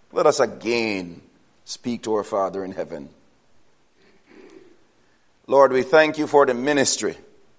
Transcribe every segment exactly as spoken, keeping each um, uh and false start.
Let us again speak to our Father in heaven. Lord, we thank you for the ministry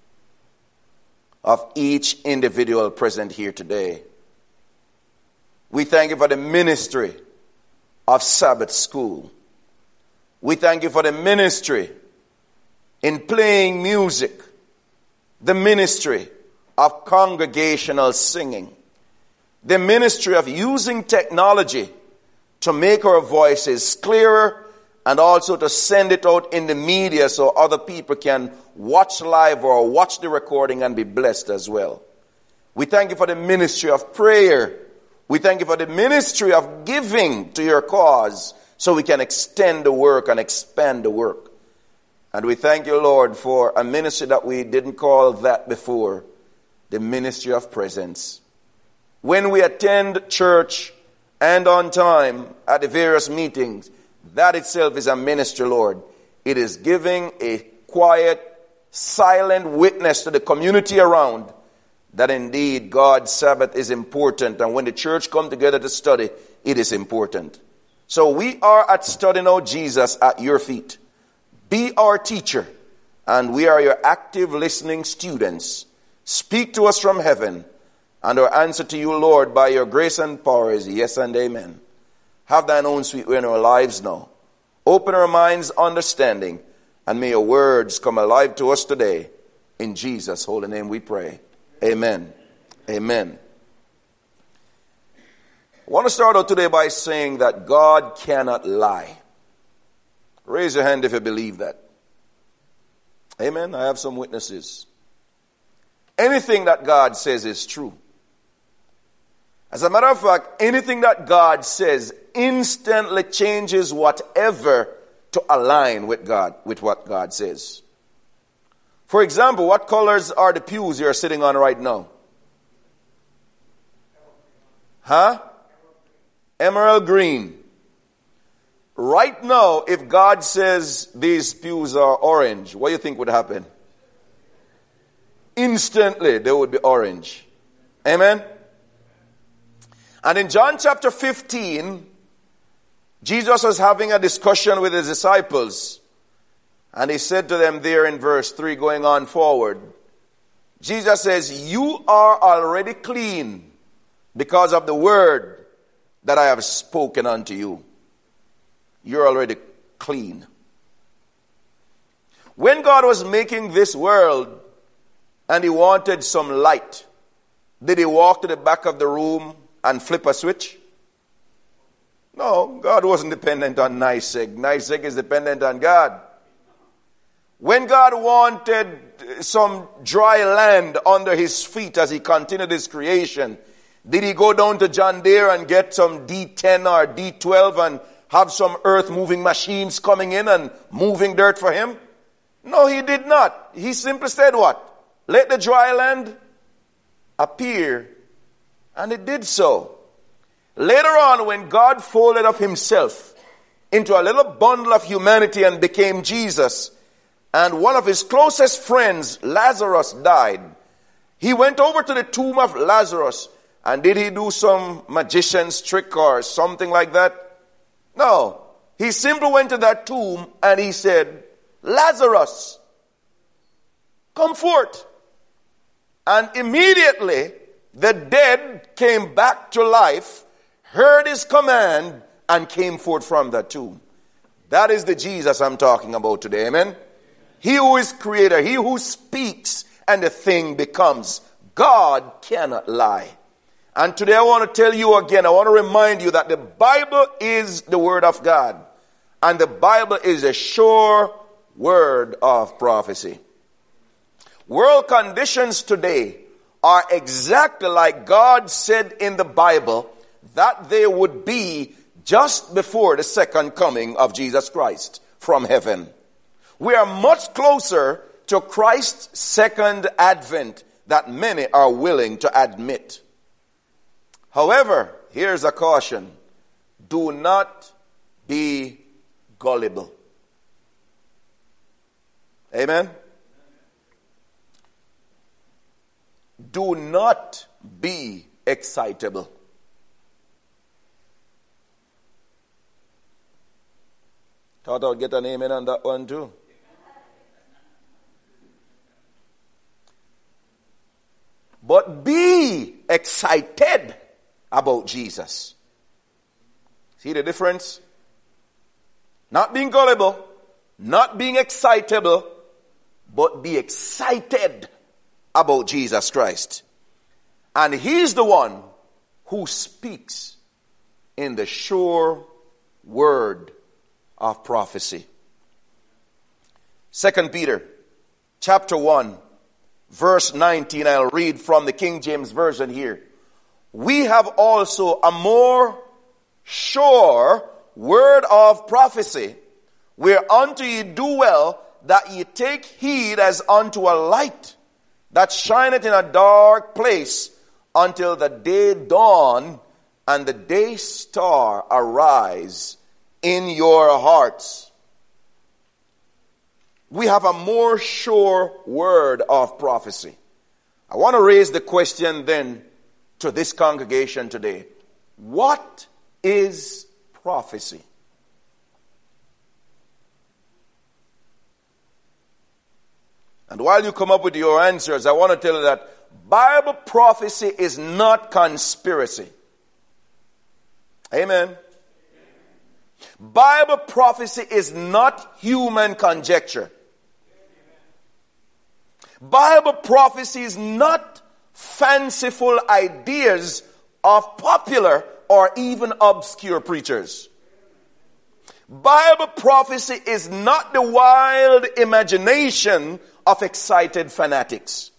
of each individual present here today. We thank you for the ministry of Sabbath school. We thank you for the ministry in playing music, the ministry of congregational singing, the ministry of using technology to make our voices clearer and also to send it out in the media so other people can watch live or watch the recording and be blessed as well. We thank you for the ministry of prayer. We thank you for the ministry of giving to your cause so we can extend the work and expand the work. And we thank you, Lord, for a ministry that we didn't call that before, the ministry of presence. When we attend church and on time at the various meetings, that itself is a ministry, Lord. It is giving a quiet, silent witness to the community around that indeed God's Sabbath is important. And when the church come together to study, it is important. So we are at Study Now Jesus at your feet. Be our teacher, and we are your active listening students. Speak to us from heaven, and our answer to you, Lord, by your grace and power is yes and amen. Have thine own sweet way in our lives now. Open our minds' understanding, and may your words come alive to us today. In Jesus' holy name we pray. Amen. Amen. I want to start out today by saying that God cannot lie. Raise your hand if you believe that. Amen. I have some witnesses. Anything that God says is true. As a matter of fact, anything that God says instantly changes whatever to align with God, with what God says. For example, what colors are the pews you're sitting on right now? Huh? Emerald green. Right now, if God says these pews are orange, what do you think would happen? Instantly, they would be orange. Amen? And in John chapter fifteen, Jesus was having a discussion with his disciples. And he said to them there in verse three going on forward, Jesus says, you are already clean because of the word that I have spoken unto you. You're already clean. When God was making this world and he wanted some light, did he walk to the back of the room and flip a switch? No, God wasn't dependent on NYSEG. NYSEG is dependent on God. When God wanted some dry land under his feet as he continued his creation, did he go down to John Deere and get some D ten or D twelve and have some earth moving machines coming in and moving dirt for him? No, he did not. He simply said what? Let the dry land appear. And it did so. Later on, when God folded up himself into a little bundle of humanity and became Jesus, and one of his closest friends, Lazarus, died, he went over to the tomb of Lazarus. And did he do some magician's trick or something like that? No. He simply went to that tomb and he said, Lazarus, come forth. And immediately the dead came back to life, heard his command, and came forth from that tomb. That is the Jesus I'm talking about today. Amen? He who is creator, he who speaks and the thing becomes. God cannot lie. And today I want to tell you again, I want to remind you that the Bible is the word of God. And the Bible is a sure word of prophecy. World conditions today are exactly like God said in the Bible that they would be just before the second coming of Jesus Christ from heaven. We are much closer to Christ's second advent than many are willing to admit. However, here's a caution. Do not be gullible. Amen? Do not be excitable. Thought I'd get an amen on that one too. But be excited about Jesus. See the difference? Not being gullible, not being excitable, but be excited about Jesus Christ. And he's the one who speaks in the sure word of prophecy. Second Peter chapter one, verse nineteen, I'll read from the King James Version here. We have also a more sure word of prophecy, whereunto ye do well that ye take heed as unto a light that shineth in a dark place until the day dawn and the day star arise in your hearts. We have a more sure word of prophecy. I want to raise the question then to this congregation today. What is prophecy? And while you come up with your answers, I want to tell you that Bible prophecy is not conspiracy. Amen. Bible prophecy is not human conjecture. Bible prophecy is not fanciful ideas of popular or even obscure preachers. Bible prophecy is not the wild imagination of excited fanatics.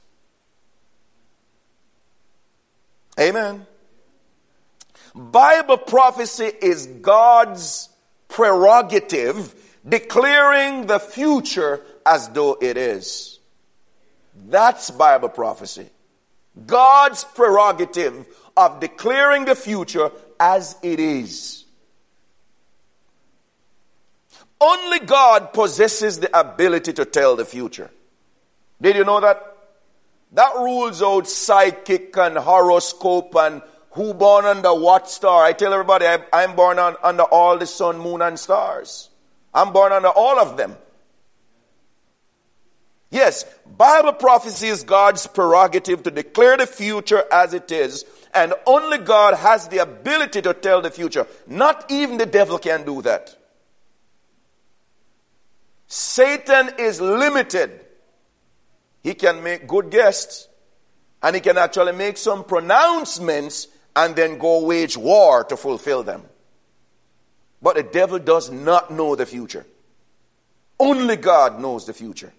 Amen. Bible prophecy is God's prerogative, declaring the future as though it is. That's Bible prophecy. God's prerogative of declaring the future as it is. Only God possesses the ability to tell the future. Did you know that? That rules out psychic and horoscope and who born under what star. I tell everybody I, I'm born on, under all the sun, moon, and stars. I'm born under all of them. Yes, Bible prophecy is God's prerogative to declare the future as it is, and only God has the ability to tell the future. Not even the devil can do that. Satan is limited. He can make good guesses, and he can actually make some pronouncements and then go wage war to fulfill them. But the devil does not know the future. Only God knows the future.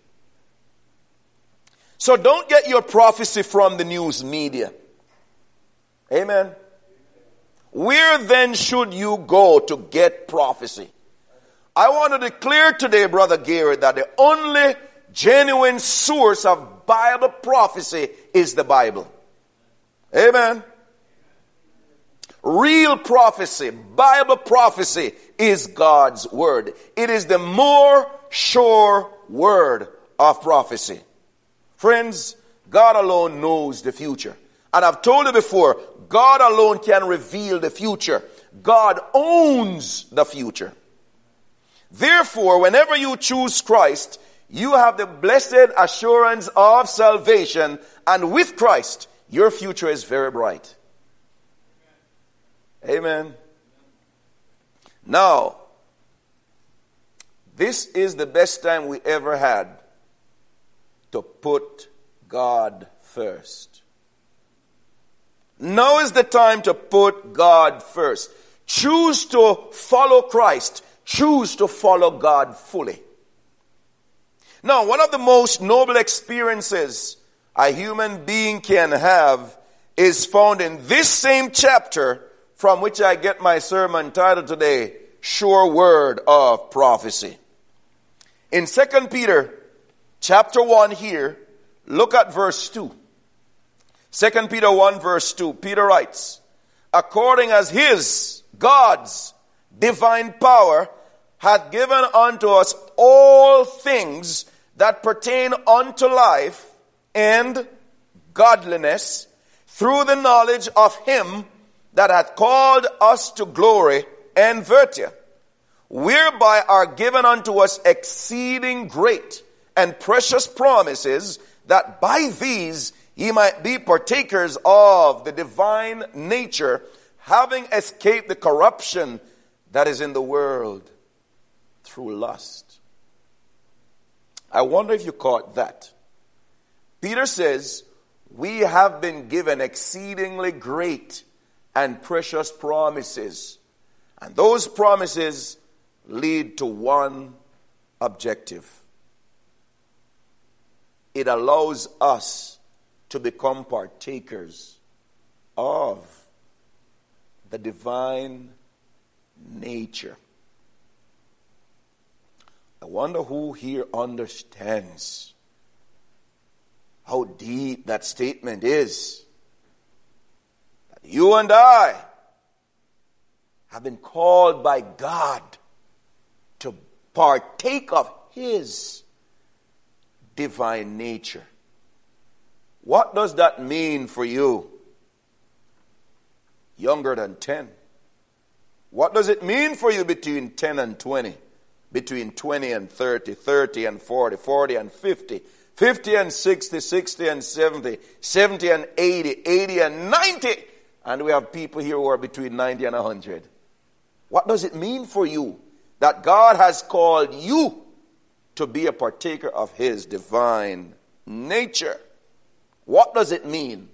So don't get your prophecy from the news media. Amen. Where then should you go to get prophecy? I want to declare today, Brother Gary, that the only genuine source of Bible prophecy is the Bible. Amen. Real prophecy, Bible prophecy, is God's word. It is the more sure word of prophecy. Friends, God alone knows the future. And I've told you before, God alone can reveal the future. God owns the future. Therefore, whenever you choose Christ, you have the blessed assurance of salvation, and with Christ, your future is very bright. Amen. Now, this is the best time we ever had to put God first. Now is the time to put God first. Choose to follow Christ. Choose to follow God fully. Now, one of the most noble experiences a human being can have is found in this same chapter from which I get my sermon titled today, Sure Word of Prophecy. In Second Peter chapter one here, look at verse two. Second Peter one verse two, Peter writes, according as his, God's, divine power hath given unto us all things that pertain unto life and godliness through the knowledge of him that hath called us to glory and virtue, whereby are given unto us exceeding great and precious promises, that by these ye might be partakers of the divine nature, having escaped the corruption that is in the world through lust. I wonder if you caught that. Peter says, we have been given exceedingly great and precious promises. And those promises lead to one objective. It allows us to become partakers of the divine nature. I wonder who here understands how deep that statement is. That you and I have been called by God to partake of His divine nature. What does that mean for you? Younger than ten. What does it mean for you between ten and twenty? Between twenty and thirty, thirty and forty, forty and fifty, fifty and sixty, sixty and seventy, seventy and eighty, eighty and ninety. And we have people here who are between ninety and one hundred. What does it mean for you that God has called you to be a partaker of His divine nature? What does it mean?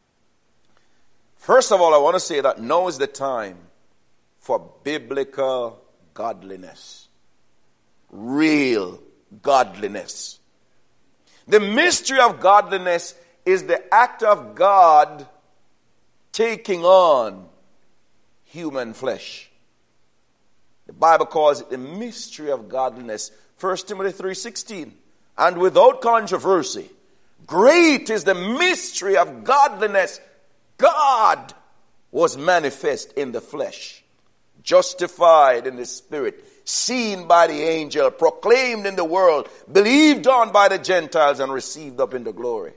First of all, I want to say that now is the time for biblical godliness. Real godliness. The mystery of godliness is the act of God taking on human flesh. The Bible calls it the mystery of godliness. First Timothy three sixteen. And without controversy, great is the mystery of godliness. God was manifest in the flesh, justified in the spirit, seen by the angel, proclaimed in the world, believed on by the Gentiles, and received up into glory.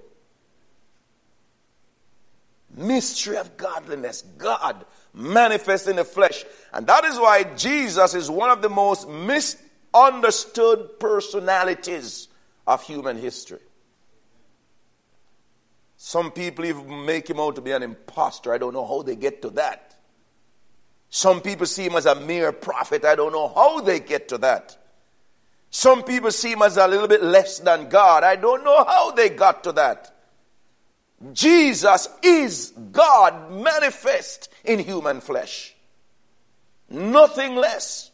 Mystery of godliness. God manifest in the flesh. And that is why Jesus is one of the most misunderstood personalities of human history. Some people even make him out to be an imposter. I don't know how they get to that. Some people see him as a mere prophet. I don't know how they get to that. Some people see him as a little bit less than God. I don't know how they got to that. Jesus is God manifest in human flesh. Nothing less.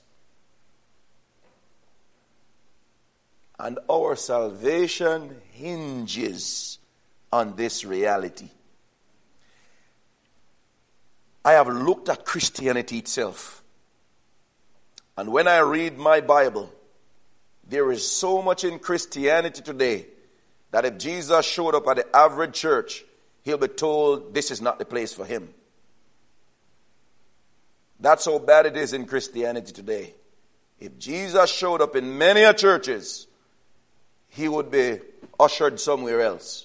And our salvation hinges on this reality. I have looked at Christianity itself. And when I read my Bible, there is so much in Christianity today that if Jesus showed up at the average church, he'll be told this is not the place for him. That's how bad it is in Christianity today. If Jesus showed up in many a churches, he would be ushered somewhere else.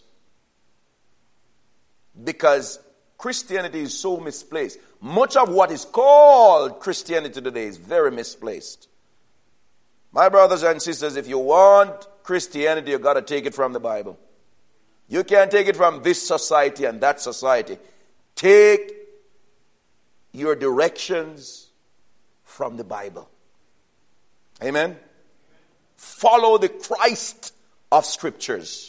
Because Christianity is so misplaced. Much of what is called Christianity today is very misplaced. My brothers and sisters, if you want Christianity, you've got to take it from the Bible. You can't take it from this society and that society. Take your directions from the Bible. Amen? Follow the Christ of Scriptures.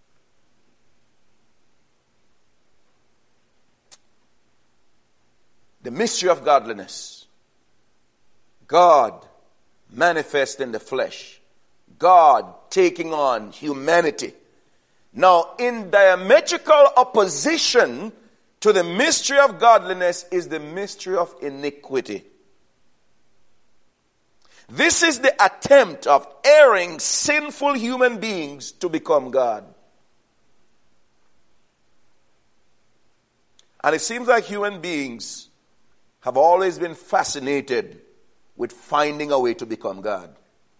The mystery of godliness. God manifest in the flesh. God taking on humanity. Now, in diametrical opposition to the mystery of godliness is the mystery of iniquity. This is the attempt of erring, sinful human beings to become God. And it seems like human beings have always been fascinated with finding a way to become God.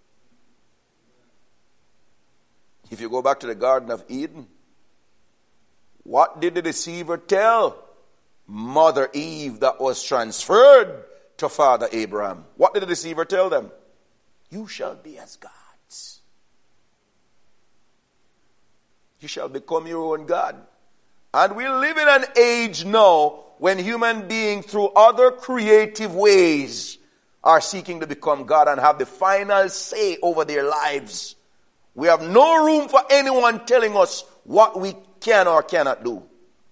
If you go back to the Garden of Eden, what did the deceiver tell Mother Eve that was transferred to Father Abraham? What did the deceiver tell them? You shall be as gods. You shall become your own God. And we live in an age now when human beings, through other creative ways, are seeking to become God and have the final say over their lives. We have no room for anyone telling us what we can or cannot do.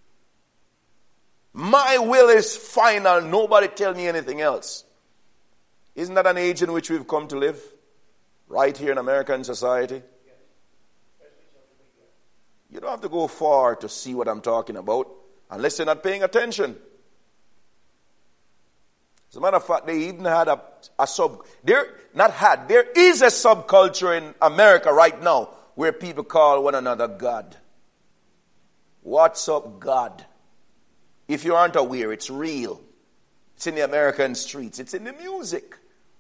My will is final. Nobody tell me anything else. Isn't that an age in which we've come to live? Right here in American society? You don't have to go far to see what I'm talking about, unless you're not paying attention. As a matter of fact, they even had a, a sub, there, not had, there is a subculture in America right now where people call one another God. What's up, God? If you aren't aware, it's real. It's in the American streets. It's in the music.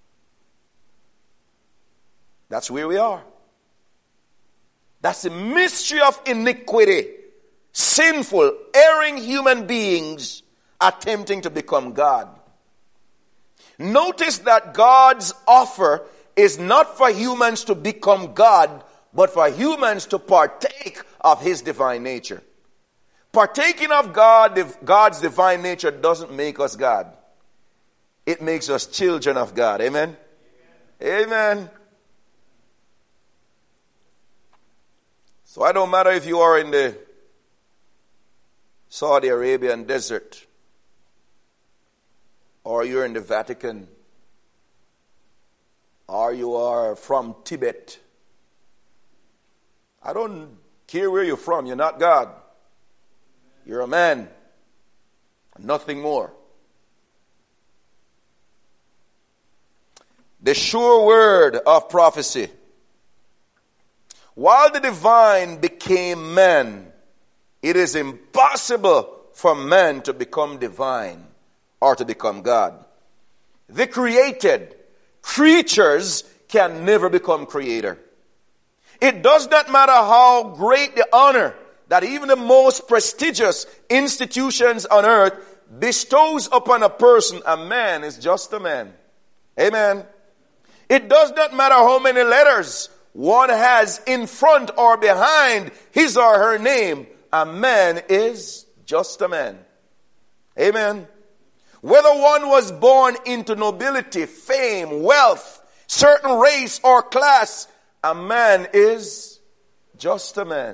That's where we are. That's the mystery of iniquity. Sinful, erring human beings attempting to become God. Notice that God's offer is not for humans to become God, but for humans to partake of His divine nature. Partaking of God, God's divine nature doesn't make us God. It makes us children of God. Amen? Amen. Amen. So it don't matter if you are in the Saudi Arabian desert, or you're in the Vatican, or you are from Tibet. I don't care where you're from. You're not God. You're a man. Nothing more. The sure word of prophecy. While the divine became man, it is impossible for man to become divine or to become God. The created creatures can never become creator. It does not matter how great the honor that even the most prestigious institutions on earth bestows upon a person. A man is just a man. Amen. It does not matter how many letters one has in front or behind his or her name. A man is just a man. Amen. Whether one was born into nobility, fame, wealth, certain race or class, a man is just a man.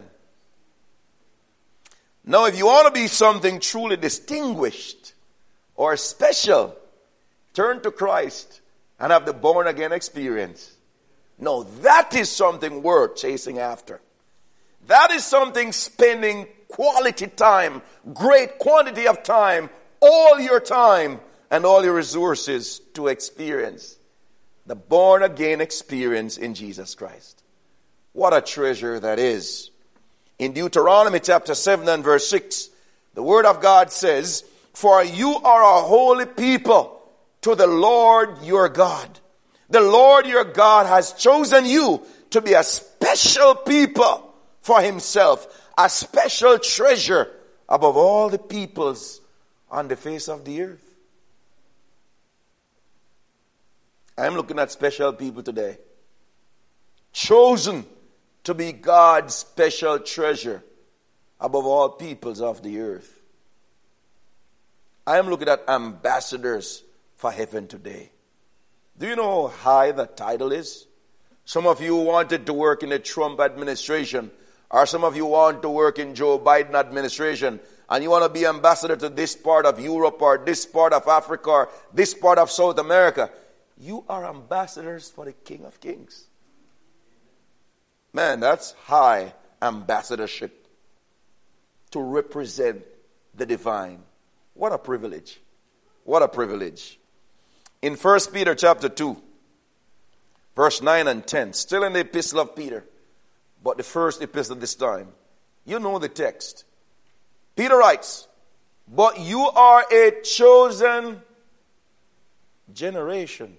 Now, if you want to be something truly distinguished or special, turn to Christ and have the born again experience. No, that is something worth chasing after. That is something spending quality time, great quantity of time, all your time and all your resources to experience. The born again experience in Jesus Christ. What a treasure that is. In Deuteronomy chapter seven and verse six, the word of God says, "For you are a holy people to the Lord your God. The Lord your God has chosen you to be a special people for Himself, a special treasure above all the peoples on the face of the earth." I'm looking at special people today. Chosen to be God's special treasure above all peoples of the earth. I am looking at ambassadors for heaven today. Do you know how high the title is? Some of you wanted to work in the Trump administration, or some of you want to work in Joe Biden administration, and you want to be ambassador to this part of Europe or this part of Africa or this part of South America. You are ambassadors for the King of Kings. Man, that's high ambassadorship to represent the divine. What a privilege. What a privilege. In First Peter chapter two, verse nine and ten, still in the epistle of Peter, but the first epistle this time, you know the text. Peter writes, "But you are a chosen generation."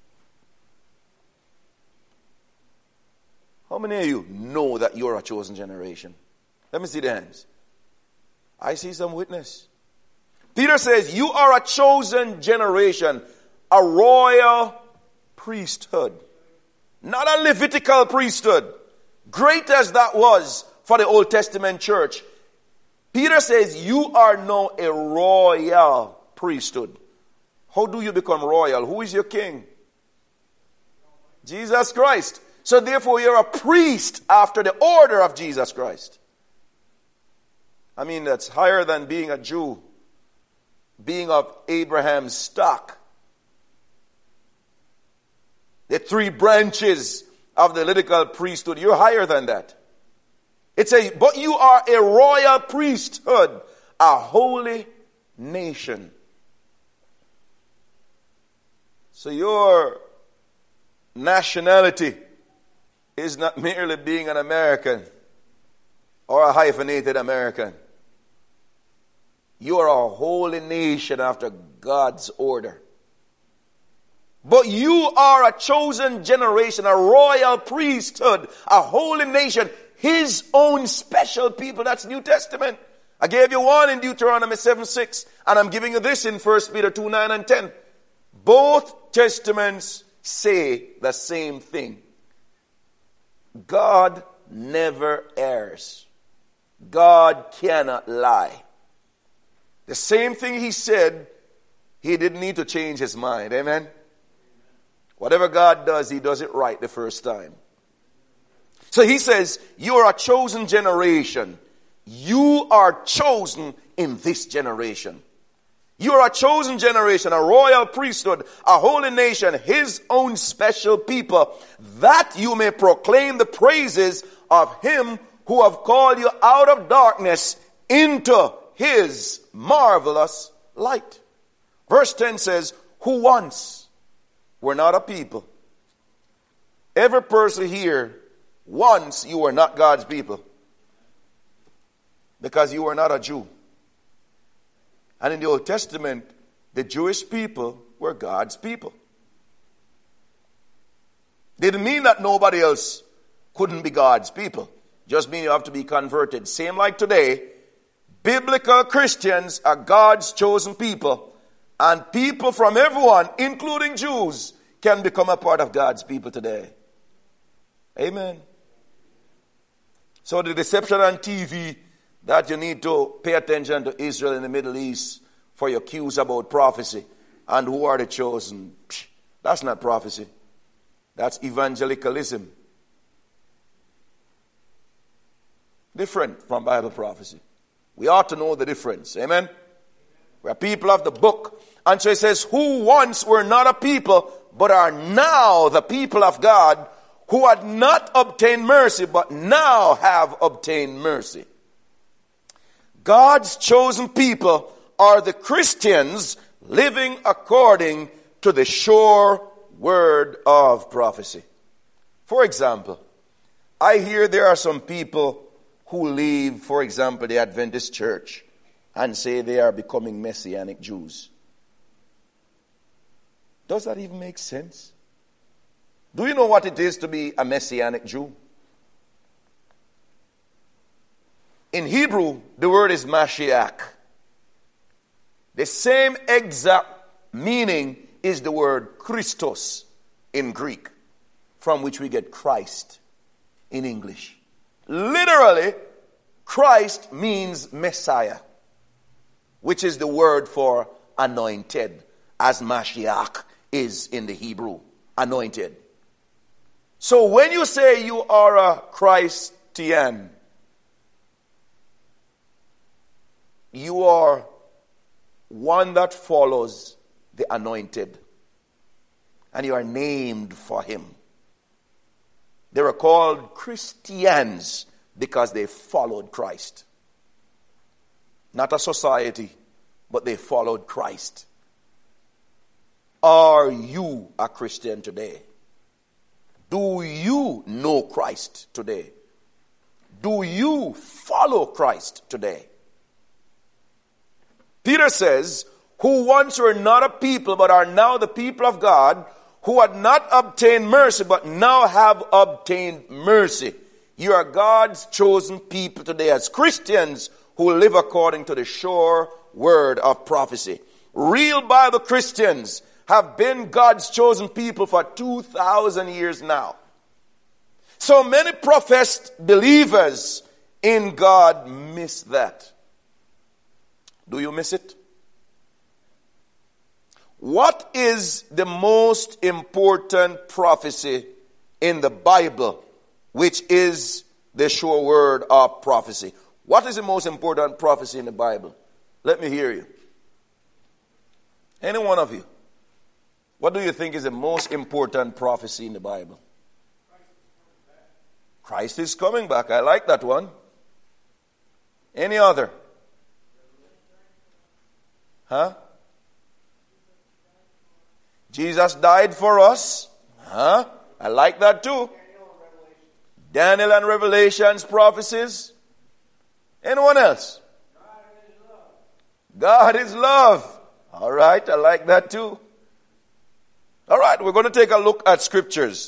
How many of you know that you're a chosen generation? Let me see the hands. I see some witness. Peter says, you are a chosen generation, a royal priesthood. Not a Levitical priesthood. Great as that was for the Old Testament church, Peter says, you are now a royal priesthood. How do you become royal? Who is your king? Jesus Christ. So therefore you're a priest after the order of Jesus Christ. I mean, that's higher than being a Jew, being of Abraham's stock. The three branches of the Levitical priesthood, you're higher than that. It says, but you are a royal priesthood, a holy nation. So your nationality is not merely being an American or a hyphenated American. You are a holy nation after God's order. But you are a chosen generation, a royal priesthood, a holy nation, his own special people. That's New Testament. I gave you one in Deuteronomy seven six, and I'm giving you this in First Peter two nine and ten. Both testaments say the same thing. God never errs. God cannot lie. The same thing he said, he didn't need to change his mind. Amen? Whatever God does, he does it right the first time. So he says, you are a chosen generation. You are chosen in this generation. You are a chosen generation, a royal priesthood, a holy nation, his own special people, that you may proclaim the praises of him who have called you out of darkness into his marvelous light. Verse ten says, who once were not a people. Every person here, once you were not God's people, because you were not a Jew. And in the Old Testament, the Jewish people were God's people. Didn't mean that nobody else couldn't be God's people. Just mean you have to be converted. Same like today, biblical Christians are God's chosen people. And people from everyone, including Jews, can become a part of God's people today. Amen. So the deception on T V that you need to pay attention to Israel in the Middle East for your cues about prophecy and who are the chosen. Psh, that's not prophecy. That's evangelicalism. Different from Bible prophecy. We ought to know the difference. Amen? We're people of the book. And so it says, who once were not a people, but are now the people of God, who had not obtained mercy, but now have obtained mercy. God's chosen people are the Christians living according to the sure word of prophecy. For example, I hear there are some people who leave, for example, the Adventist church and say they are becoming Messianic Jews. Does that even make sense? Do you know what it is to be a Messianic Jew? In Hebrew, the word is Mashiach. The same exact meaning is the word Christos in Greek, from which we get Christ in English. Literally, Christ means Messiah, which is the word for anointed, as Mashiach is in the Hebrew, anointed. So when you say you are a Christian, you are one that follows the anointed. And you are named for him. They were called Christians because they followed Christ. Not a society, but they followed Christ. Are you a Christian today? Do you know Christ today? Do you follow Christ today? Peter says, who once were not a people, but are now the people of God, who had not obtained mercy, but now have obtained mercy. You are God's chosen people today as Christians who live according to the sure word of prophecy. Real Bible Christians have been God's chosen people for two thousand years now. So many professed believers in God miss that. Do you miss it? What is the most important prophecy in the Bible, which is the sure word of prophecy? What is the most important prophecy in the Bible? Let me hear you. Any one of you. What do you think is the most important prophecy in the Bible? Christ is coming back. I like that one. Any other? Huh? Jesus died for us. Huh? I like that too. Daniel and Revelation's prophecies. Anyone else? God is love. All right, I like that too. All right, we're going to take a look at scriptures.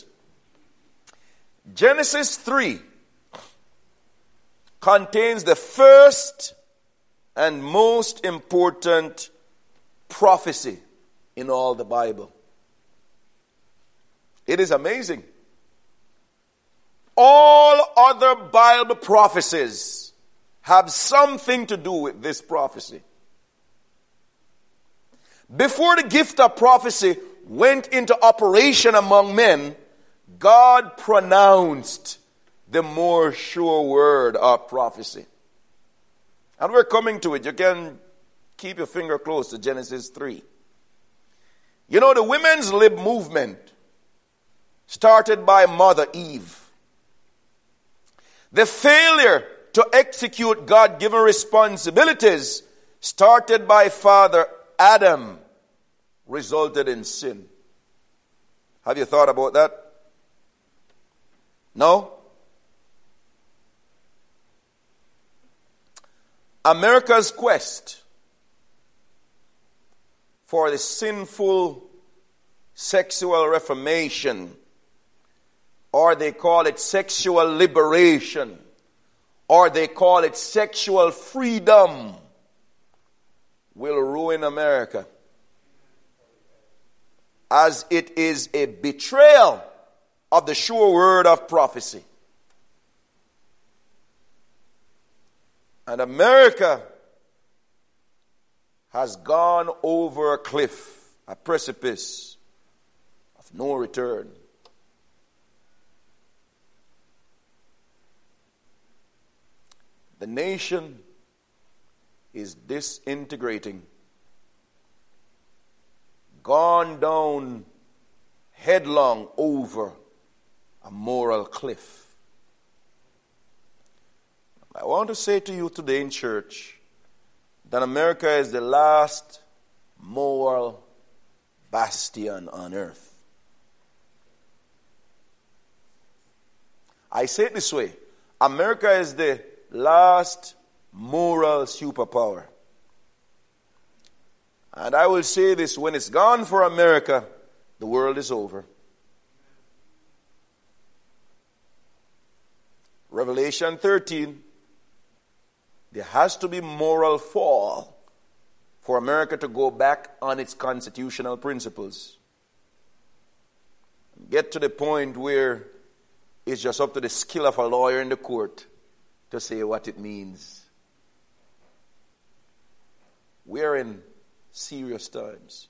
Genesis three contains the first and most important prophecy in all the Bible. It is amazing. All other Bible prophecies have something to do with this prophecy. Before the gift of prophecy went into operation among men, God pronounced the more sure word of prophecy. And we're coming to it. You can keep your finger close to Genesis three. You know, the women's lib movement started by Mother Eve. The failure to execute God-given responsibilities started by Father Adam resulted in sin. Have you thought about that? No? America's quest for the sinful sexual reformation, or they call it sexual liberation, or they call it sexual freedom, will ruin America, as it is a betrayal of the sure word of prophecy. And America has gone over a cliff, a precipice of no return. The nation is disintegrating, gone down headlong over a moral cliff. I want to say to you today in church that America is the last moral bastion on earth. I say it this way: America is the last moral superpower. And I will say this: when it's gone for America, the world is over. Revelation thirteen, there has to be moral fall for America to go back on its constitutional principles. Get to the point where it's just up to the skill of a lawyer in the court to say what it means. We're in serious times.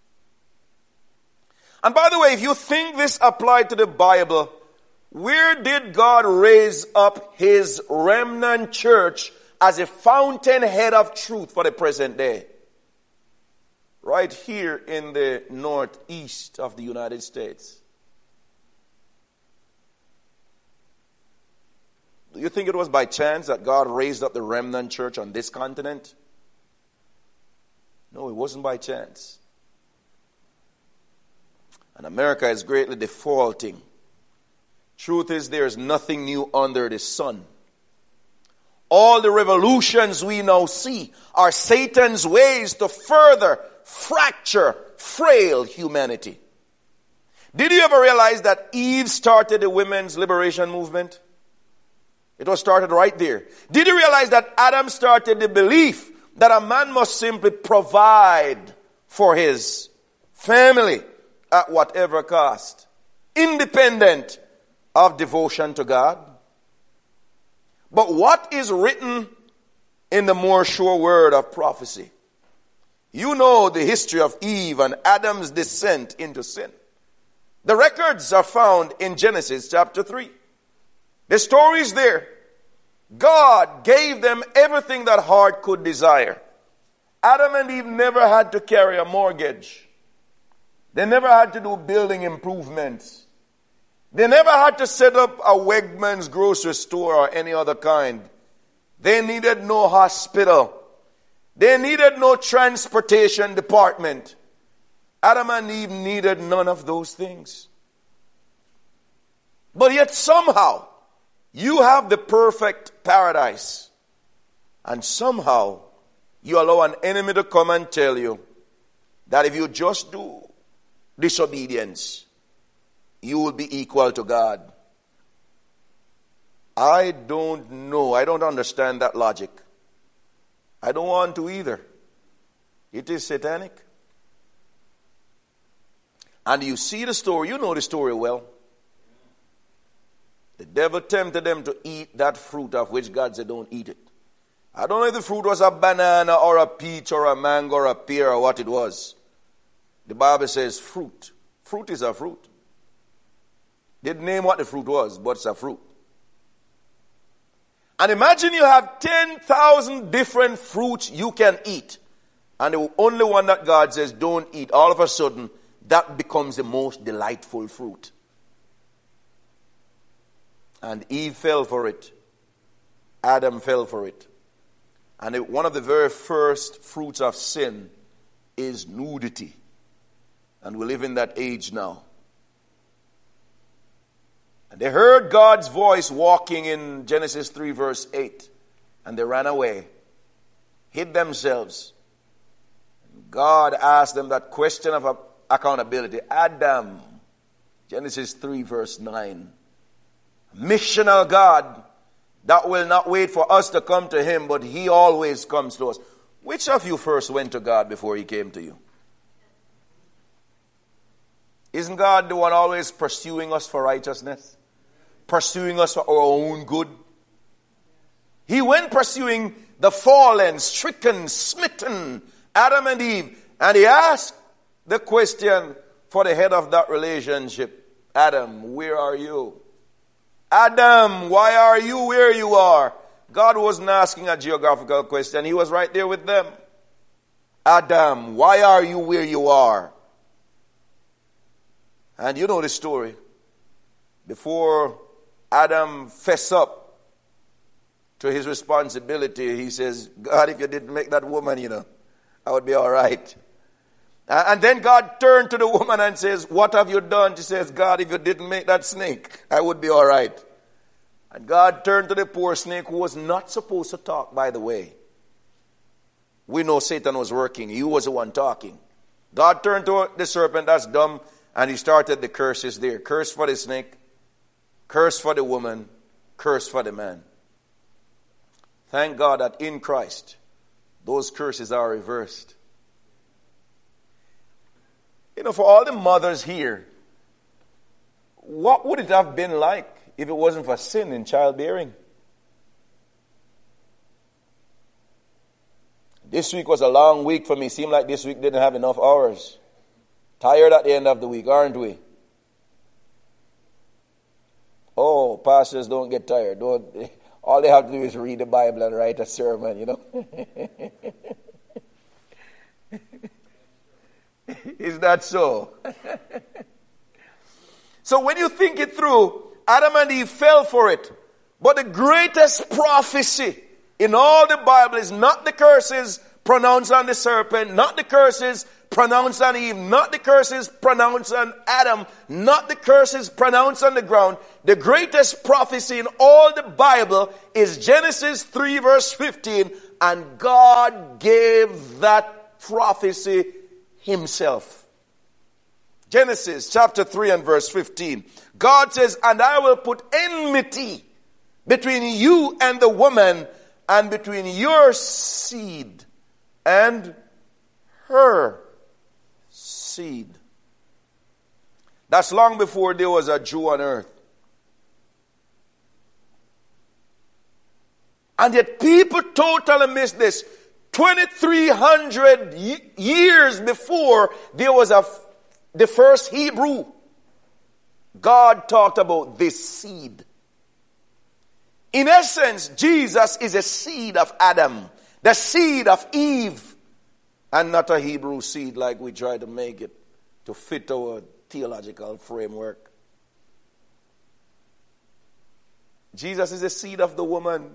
And by the way, if you think this applied to the Bible, where did God raise up his remnant church as a fountainhead of truth for the present day? Right here in the northeast of the United States. Do you think it was by chance that God raised up the remnant church on this continent? No, it wasn't by chance. And America is greatly defaulting. Truth is, there is nothing new under the sun. All the revolutions we now see are Satan's ways to further fracture frail humanity. Did you ever realize that Eve started the women's liberation movement? It was started right there. Did you realize that Adam started the belief that a man must simply provide for his family at whatever cost, independent of devotion to God. But what is written in the more sure word of prophecy? You know the history of Eve and Adam's descent into sin. The records are found in Genesis chapter three. The story is there. God gave them everything that heart could desire. Adam and Eve never had to carry a mortgage. They never had to do building improvements. They never had to set up a Wegmans grocery store or any other kind. They needed no hospital. They needed no transportation department. Adam and Eve needed none of those things. But yet somehow, you have the perfect paradise. And somehow, you allow an enemy to come and tell you that if you just do disobedience, you will be equal to God. I don't know. I don't understand that logic. I don't want to either. It is satanic. And you see the story. You know the story well. The devil tempted them to eat that fruit of which God said don't eat it. I don't know if the fruit was a banana or a peach or a mango or a pear or what it was. The Bible says fruit. Fruit is a fruit. They didn't name what the fruit was, but it's a fruit. And imagine you have ten thousand different fruits you can eat. And the only one that God says don't eat, all of a sudden, that becomes the most delightful fruit. And Eve fell for it. Adam fell for it. And it, one of the very first fruits of sin is nudity. And we live in that age now. And they heard God's voice walking in Genesis three verse eight. And they ran away, hid themselves. God asked them that question of accountability. Adam, Genesis three verse nine. Missional God that will not wait for us to come to him, but he always comes to us. Which of you first went to God before he came to you? Isn't God the one always pursuing us for righteousness? Pursuing us for our own good? He went pursuing the fallen, stricken, smitten Adam and Eve, and he asked the question for the head of that relationship. Adam, where are you? Adam, why are you where you are? God wasn't asking a geographical question. He was right there with them. Adam, why are you where you are? And you know the story. Before Adam fess up to his responsibility, he says, God, if you didn't make that woman, you know, I would be all right. And then God turned to the woman and says, what have you done? She says, God, if you didn't make that snake, I would be all right. And God turned to the poor snake who was not supposed to talk, by the way. We know Satan was working. He was the one talking. God turned to the serpent, that's dumb, and he started the curses there. Curse for the snake, curse for the woman, curse for the man. Thank God that in Christ, those curses are reversed. You know, for all the mothers here, what would it have been like if it wasn't for sin in childbearing? This week was a long week for me. Seemed like this week didn't have enough hours. Tired at the end of the week, aren't we? Oh, pastors don't get tired. Don't. All they have to do is read the Bible and write a sermon, you know. Is that so? So when you think it through, Adam and Eve fell for it. But the greatest prophecy in all the Bible is not the curses pronounced on the serpent, not the curses pronounced on Eve, not the curses pronounced on Adam, not the curses pronounced on the ground. The greatest prophecy in all the Bible is Genesis three verse fifteen, and God gave that prophecy himself. Genesis chapter three and verse fifteen. God says, and I will put enmity between you and the woman, and between your seed and her seed. That's long before there was a Jew on earth. And yet people totally miss this. twenty-three hundred years before there was a, the first Hebrew, God talked about this seed. In essence, Jesus is a seed of Adam, the seed of Eve, and not a Hebrew seed like we try to make it to fit our theological framework. Jesus is the seed of the woman.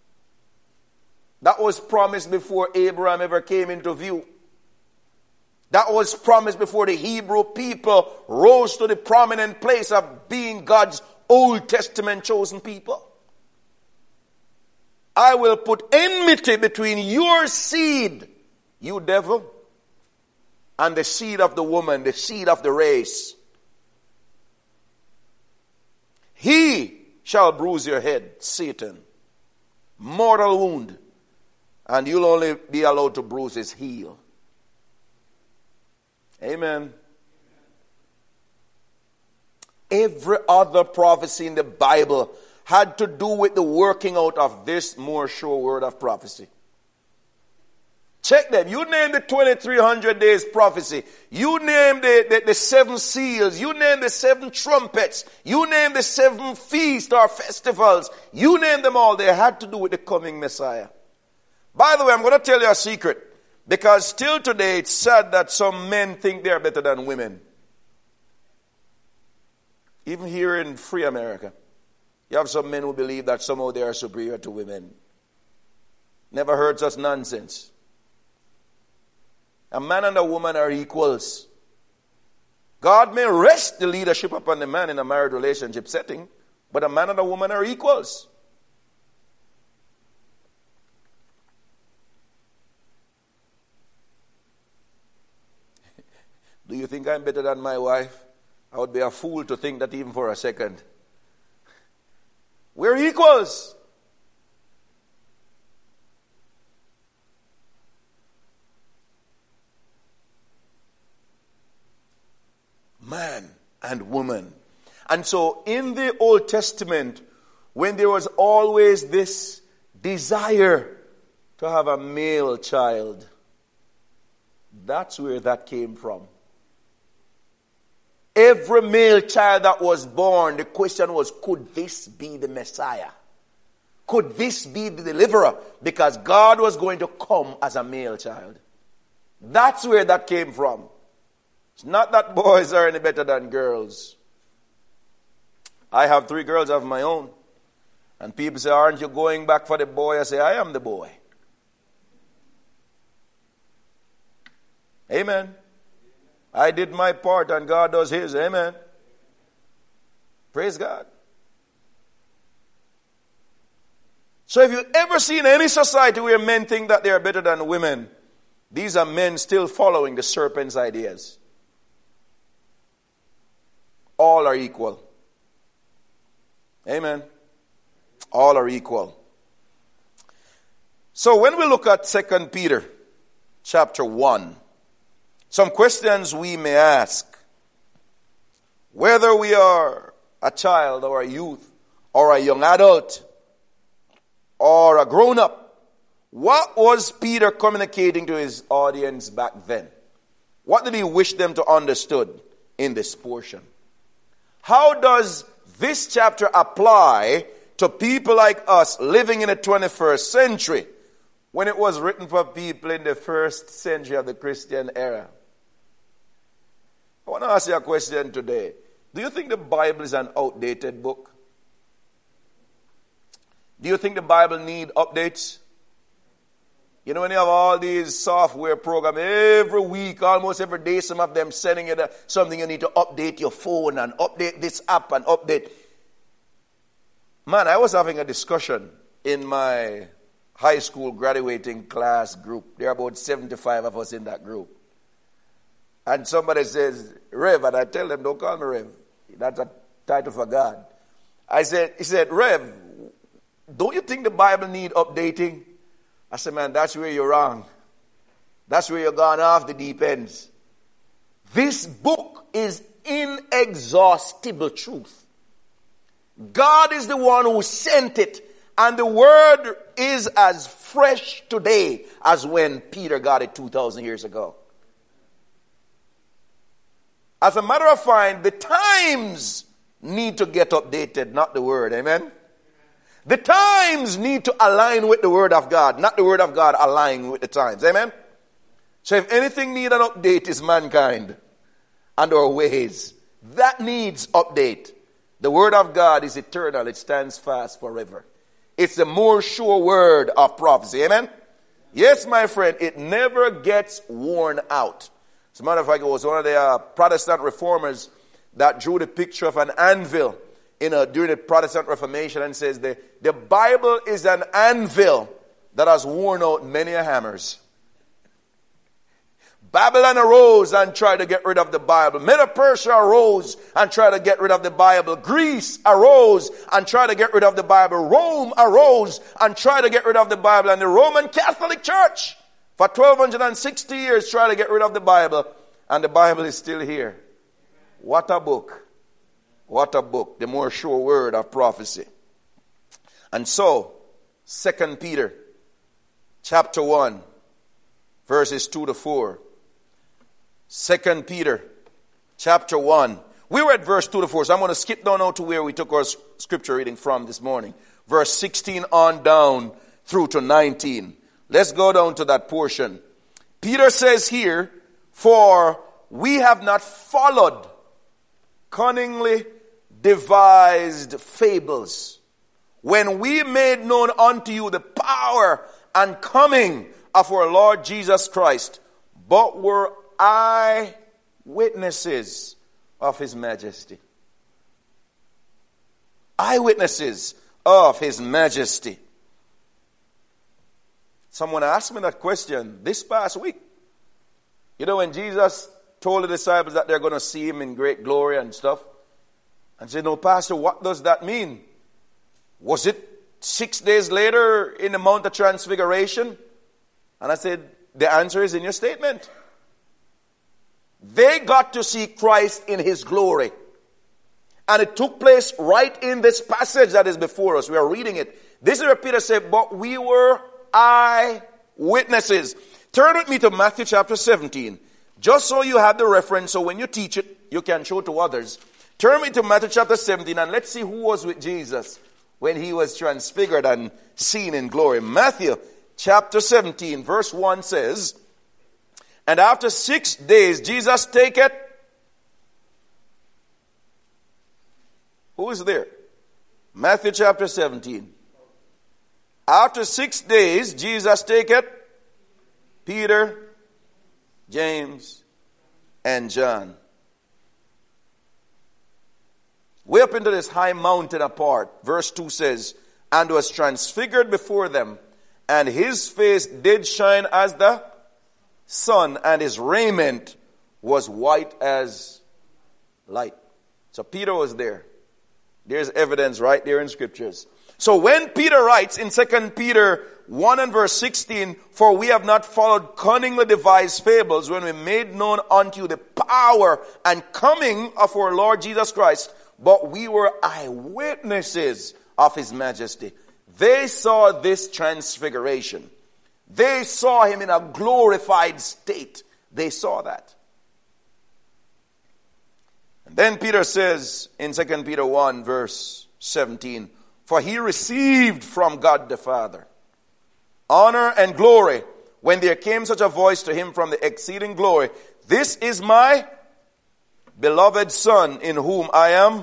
That was promised before Abraham ever came into view. That was promised before the Hebrew people rose to the prominent place of being God's Old Testament chosen people. I will put enmity between your seed, you devil, and the seed of the woman, the seed of the race. He shall bruise your head, Satan. Mortal wound. And you'll only be allowed to bruise his heel. Amen. Every other prophecy in the Bible had to do with the working out of this more sure word of prophecy. Check them. You name the twenty-three hundred days prophecy. You name the, the, the seven seals. You name the seven trumpets. You name the seven feasts or festivals. You name them all. They had to do with the coming Messiah. By the way, I'm going to tell you a secret. Because still today it's sad that some men think they are better than women. Even here in free America. You have some men who believe that somehow they are superior to women. Never heard such nonsense. A man and a woman are equals. God may rest the leadership upon the man in a married relationship setting, but a man and a woman are equals. Do you think I'm better than my wife? I would be a fool to think that even for a second. We're equals. Man and woman. And so in the Old Testament, when there was always this desire to have a male child, that's where that came from. Every male child that was born, the question was, could this be the Messiah? Could this be the deliverer? Because God was going to come as a male child. That's where that came from. It's not that boys are any better than girls. I have three girls of my own. And people say, aren't you going back for the boy? I say, I am the boy. Amen. I did my part and God does his. Amen. Praise God. So if you've ever seen any society where men think that they are better than women, these are men still following the serpent's ideas. All are equal. Amen. All are equal. So when we look at Second Peter chapter one, some questions we may ask. Whether we are a child or a youth or a young adult or a grown-up, what was Peter communicating to his audience back then? What did he wish them to understood in this portion? How does this chapter apply to people like us living in the twenty-first century when it was written for people in the first century of the Christian era? I want to ask you a question today. Do you think the Bible is an outdated book? Do you think the Bible needs updates? You know, when you have all these software programs, every week, almost every day, some of them sending you the, something you need to update your phone and update this app and update. Man, I was having a discussion in my high school graduating class group. There are about seventy-five of us in that group. And somebody says, Rev, and I tell them, don't call me Rev. That's a title for God. I said, he said, Rev, don't you think the Bible need updating? I said, man, that's where you're wrong. That's where you're gone off the deep ends. This book is inexhaustible truth. God is the one who sent it, And the word is as fresh today as when Peter got it two thousand years ago. As a matter of fact, the times need to get updated, not the word. Amen? The times need to align with the word of God, not the word of God aligning with the times. Amen? So if anything need an update, is mankind and our ways. That needs update. The word of God is eternal. It stands fast forever. It's the more sure word of prophecy. Amen? Yes, my friend, it never gets worn out. As a matter of fact, it was one of the uh, Protestant reformers that drew the picture of an anvil in a, during the Protestant Reformation, and says the, the Bible is an anvil that has worn out many a hammers. Babylon arose and tried to get rid of the Bible. Medo-Persia arose and tried to get rid of the Bible. Greece arose and tried to get rid of the Bible. Rome arose and tried to get rid of the Bible. And the Roman Catholic Church for twelve sixty years tried to get rid of the Bible. And the Bible is still here. What a book. What a book. The more sure word of prophecy. And so, Second Peter chapter one, verses two to four. Second Peter chapter one. We were at verse two to four, so I'm going to skip down now to where we took our scripture reading from this morning. Verse sixteen on down through to nineteen. Let's go down to that portion. Peter says here, for we have not followed cunningly devised fables, when we made known unto you the power and coming of our Lord Jesus Christ, but were eyewitnesses of his majesty. Eyewitnesses of his majesty. Someone asked me that question this past week. You know, when Jesus told the disciples that they're going to see him in great glory and stuff, and said, no, Pastor, what does that mean? Was it six days later in the Mount of Transfiguration? And I said, the answer is in your statement. They got to see Christ in his glory. And it took place right in this passage that is before us. We are reading it. This is where Peter said, but we were eyewitnesses. Turn with me to Matthew chapter seventeen. Just so you have the reference, so when you teach it, you can show to others. Turn me to Matthew chapter seventeen, and let's see who was with Jesus when he was transfigured and seen in glory. Matthew chapter seventeen, verse one says, and after six days Jesus taketh. Who is there? Matthew chapter seventeen. After six days Jesus taketh Peter, James, and John. Way up into this high mountain apart. Verse two says, and was transfigured before them, and his face did shine as the sun, and his raiment was white as light. So Peter was there. There's evidence right there in scriptures. So when Peter writes in Second Peter one and verse sixteen, for we have not followed cunningly devised fables when we made known unto you the power and coming of our Lord Jesus Christ, but we were eyewitnesses of his majesty. They saw this transfiguration. They saw him in a glorified state. They saw that. And then Peter says in Second Peter one verse seventeen, for he received from God the Father honor and glory when there came such a voice to him from the exceeding glory, this is my beloved Son in whom I am.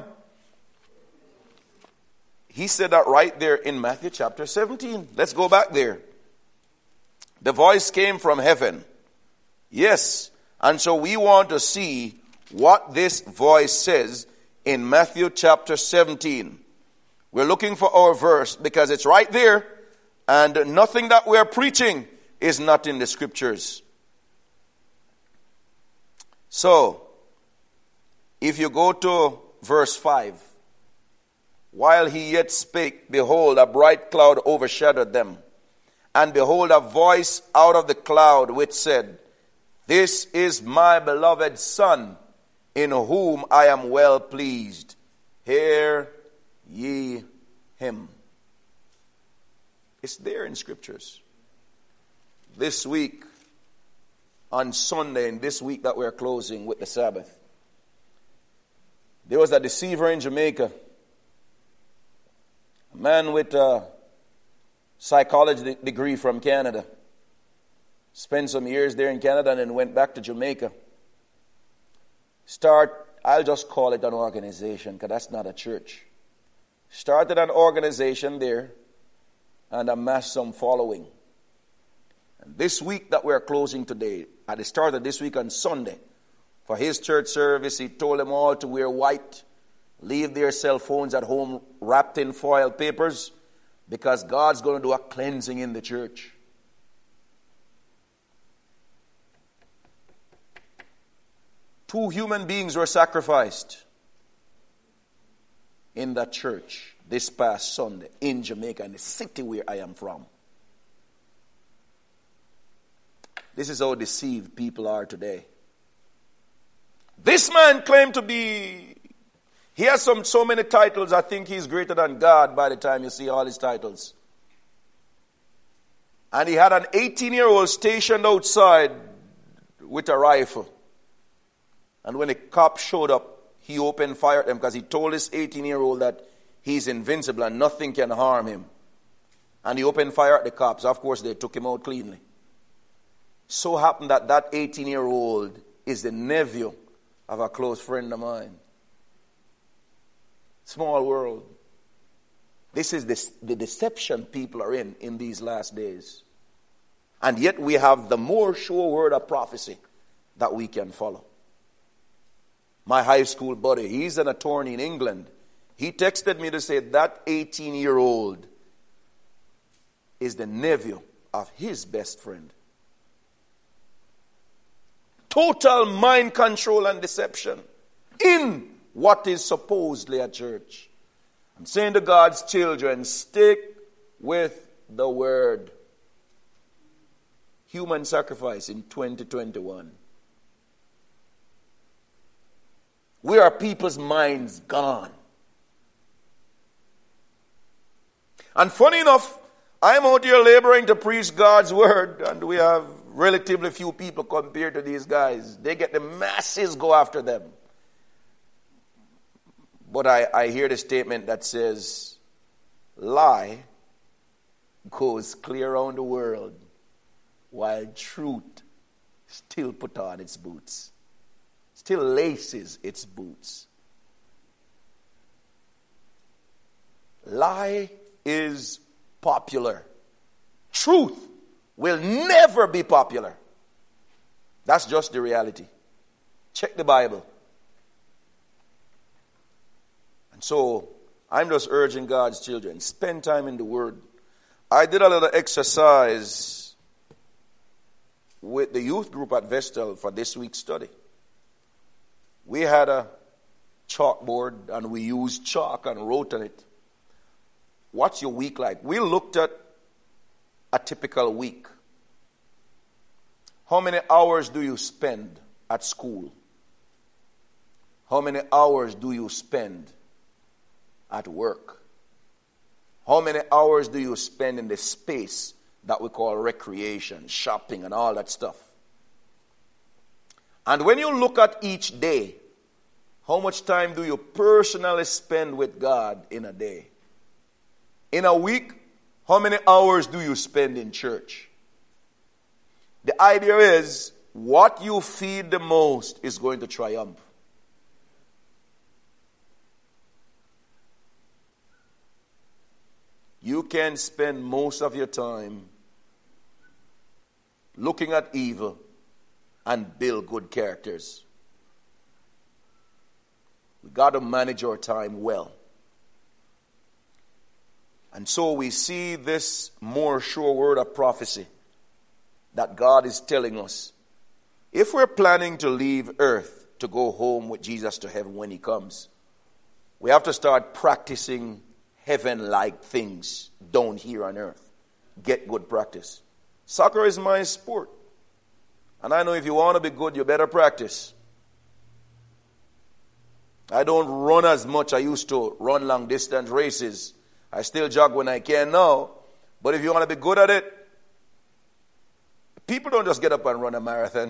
He said that right there in Matthew chapter seventeen. Let's go back there. The voice came from heaven. Yes. And so we want to see what this voice says in Matthew chapter seventeen. We're looking for our verse because it's right there, and nothing that we're preaching is not in the scriptures. So, if you go to verse five, while he yet spake, behold, a bright cloud overshadowed them. And behold, a voice out of the cloud which said, this is my beloved Son, in whom I am well pleased. Hear ye him. It's there in scriptures. This week, on Sunday, and this week that we're closing with the Sabbath, there was a deceiver in Jamaica. A man with a psychology degree from Canada. Spent some years there in Canada and then went back to Jamaica. Start, I'll just call it an organization because that's not a church. Started an organization there and amassed some following. And this week that we're closing today, at the start of this week on Sunday, for his church service, he told them all to wear white, leave their cell phones at home wrapped in foil papers, because God's going to do a cleansing in the church. Two human beings were sacrificed in that church this past Sunday in Jamaica, in the city where I am from. This is how deceived people are today. This man claimed to be, he has some so many titles, I think he's greater than God by the time you see all his titles. And he had an eighteen-year-old stationed outside with a rifle. And when the cop showed up, he opened fire at them because he told this eighteen-year-old that he's invincible and nothing can harm him. And he opened fire at the cops. Of course, they took him out cleanly. So happened that that eighteen-year-old is the nephew of a close friend of mine. Small world. This is the, the deception people are in in these last days. And yet we have the more sure word of prophecy that we can follow. My high school buddy, he's an attorney in England. He texted me to say that eighteen-year-old is the nephew of his best friend. Total mind control and deception in what is supposedly a church. I'm saying to God's children, stick with the word. Human sacrifice in twenty twenty-one. Where are people's minds gone? And funny enough, I'm out here laboring to preach God's word, and we have relatively few people compared to these guys. They get the masses go after them. But I, I hear the statement that says, lie goes clear around the world while truth still put on its boots. Still laces its boots. Lie is popular. Truth will never be popular. That's just the reality. Check the Bible. And so, I'm just urging God's children, spend time in the Word. I did a little exercise with the youth group at Vestal for this week's study. We had a chalkboard and we used chalk and wrote on it. What's your week like? We looked at a typical week. How many hours do you spend at school? How many hours do you spend at work? How many hours do you spend in the space that we call recreation, shopping, and all that stuff? And when you look at each day, how much time do you personally spend with God in a day? In a week, how many hours do you spend in church? The idea is, what you feed the most is going to triumph. You can spend most of your time looking at evil and build good characters. We got to manage our time well. And so we see this more sure word of prophecy that God is telling us. If we're planning to leave earth to go home with Jesus to heaven when he comes, we have to start practicing heaven-like things down here on earth. Get good practice. Soccer is my sport. And I know if you want to be good, you better practice. I don't run as much I used to run long distance races. I still jog when I can now. But if you want to be good at it, people don't just get up and run a marathon.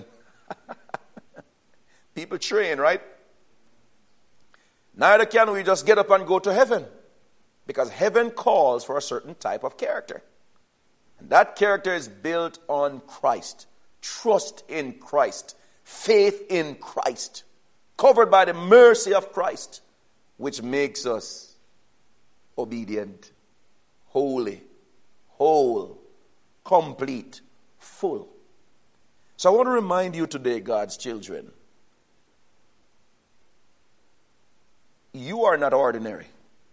People train, right? Neither can we just get up and go to heaven. Because heaven calls for a certain type of character. And that character is built on Christ. Trust in Christ. Faith in Christ. Covered by the mercy of Christ. Which makes us obedient, holy, whole, complete, full. So I want to remind you today, God's children, you are not ordinary.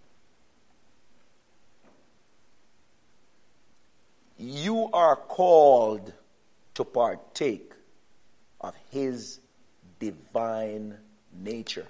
You are called to partake of His divine nature.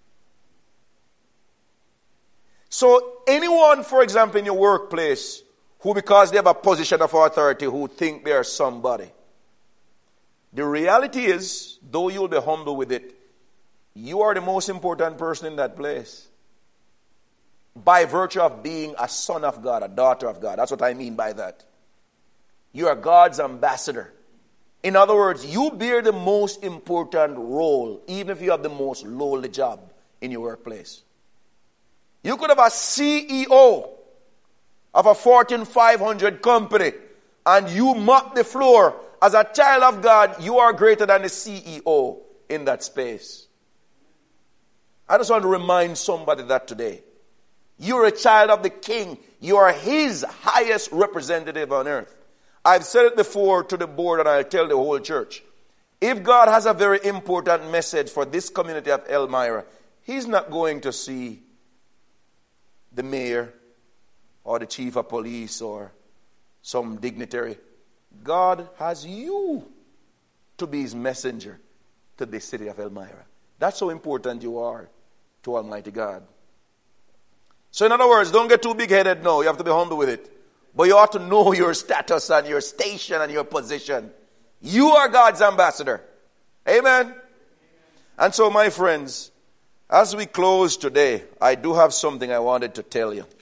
So anyone, for example, in your workplace, who because they have a position of authority, who think they are somebody, the reality is, though you'll be humble with it, you are the most important person in that place. By virtue of being a son of God, a daughter of God. That's what I mean by that. You are God's ambassador. In other words, you bear the most important role, even if you have the most lowly job in your workplace. You could have a C E O of a Fortune five hundred company, and you mop the floor. As a child of God, you are greater than the C E O in that space. I just want to remind somebody that today. You're a child of the King. You are His highest representative on earth. I've said it before to the board, and I'll tell the whole church. If God has a very important message for this community of Elmira, He's not going to see the mayor or the chief of police or some dignitary. God has you to be His messenger to the city of Elmira. That's how important you are to Almighty God. So in other words, don't get too big-headed now. You have to be humble with it. But you ought to know your status and your station and your position. You are God's ambassador. Amen? Amen. And so, my friends, as we close today, I do have something I wanted to tell you.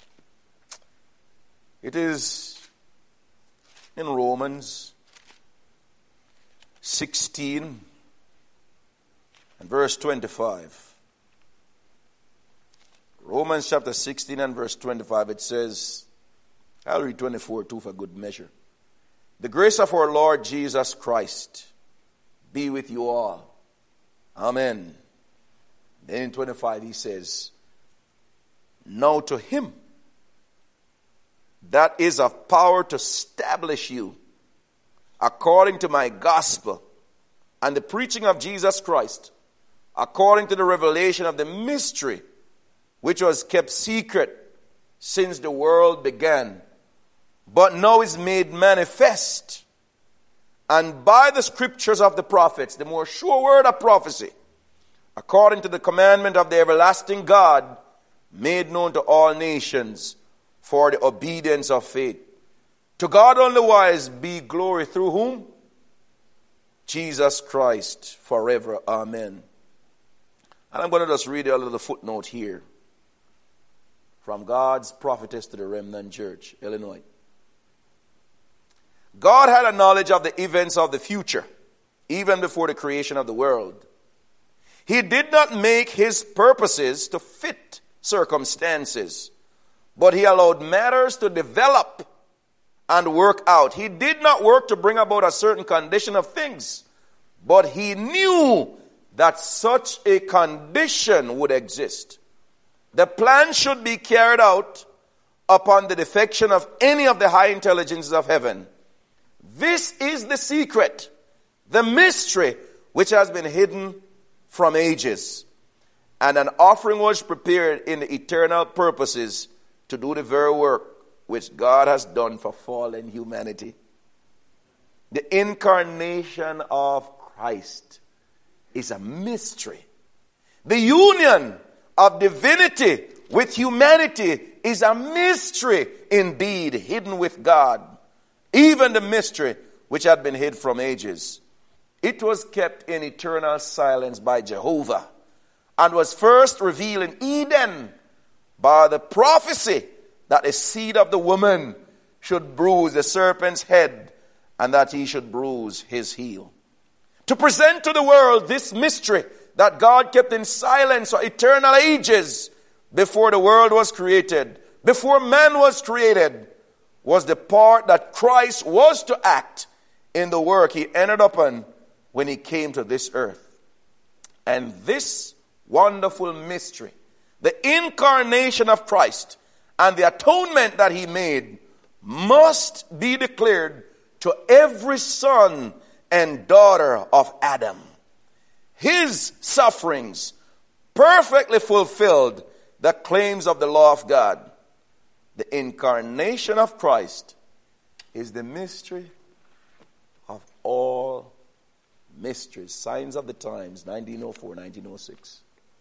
It is in Romans sixteen and verse twenty-five. Romans chapter sixteen and verse twenty-five, it says, I'll read twenty-four too for good measure. The grace of our Lord Jesus Christ be with you all. Amen. Then in twenty-five he says, now to Him that is of power to establish you according to my gospel and the preaching of Jesus Christ, according to the revelation of the mystery which was kept secret since the world began, but now is made manifest, and by the scriptures of the prophets, the more sure word of prophecy, according to the commandment of the everlasting God, made known to all nations for the obedience of faith. To God only wise be glory through whom? Jesus Christ forever. Amen. And I'm going to just read a little footnote here from God's prophetess to the Remnant Church, Illinois. God had a knowledge of the events of the future, even before the creation of the world. He did not make His purposes to fit circumstances, but He allowed matters to develop and work out. He did not work to bring about a certain condition of things, but He knew that such a condition would exist. The plan should be carried out upon the defection of any of the high intelligences of heaven. This is the secret, the mystery which has been hidden from ages. And an offering was prepared in the eternal purposes to do the very work which God has done for fallen humanity. The incarnation of Christ is a mystery. The union of divinity with humanity is a mystery indeed, hidden with God. Even the mystery which had been hid from ages. It was kept in eternal silence by Jehovah and was first revealed in Eden by the prophecy that the seed of the woman should bruise the serpent's head and that he should bruise his heel. To present to the world this mystery that God kept in silence for eternal ages before the world was created, before man was created, was the part that Christ was to act in the work he entered upon when he came to this earth. And this wonderful mystery, the incarnation of Christ and the atonement that he made, must be declared to every son and daughter of Adam. His sufferings perfectly fulfilled the claims of the law of God. The incarnation of Christ is the mystery of all mysteries. Signs of the Times, nineteen oh four, nineteen oh six.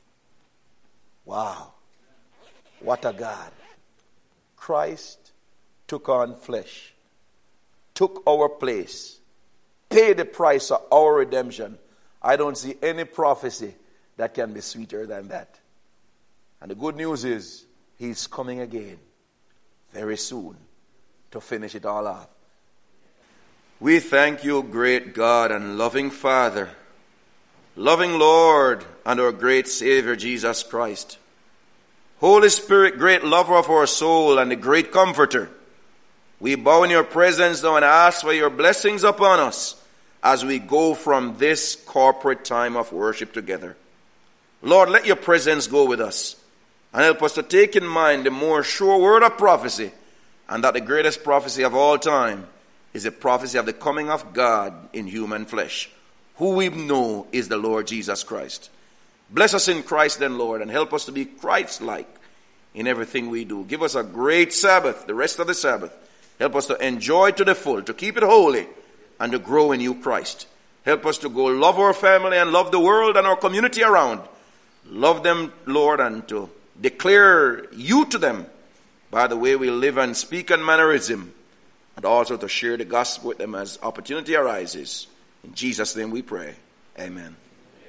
Wow. What a God. Christ took on flesh, took our place, paid the price of our redemption. I don't see any prophecy that can be sweeter than that. And the good news is, he's coming again very soon to finish it all off. We thank you, great God and loving Father, loving Lord and our great Savior Jesus Christ. Holy Spirit, great lover of our soul and the great comforter, we bow in your presence now and ask for your blessings upon us as we go from this corporate time of worship together. Lord, let your presence go with us and help us to take in mind the more sure word of prophecy, and that the greatest prophecy of all time is the prophecy of the coming of God in human flesh, who we know is the Lord Jesus Christ. Bless us in Christ then, Lord, and help us to be Christ-like in everything we do. Give us a great Sabbath, the rest of the Sabbath. Help us to enjoy to the full, to keep it holy, and to grow in you, Christ. Help us to go love our family and love the world and our community around. Love them, Lord, and to declare you to them by the way we live and speak and mannerism, and also to share the gospel with them as opportunity arises. In Jesus' name we pray. Amen.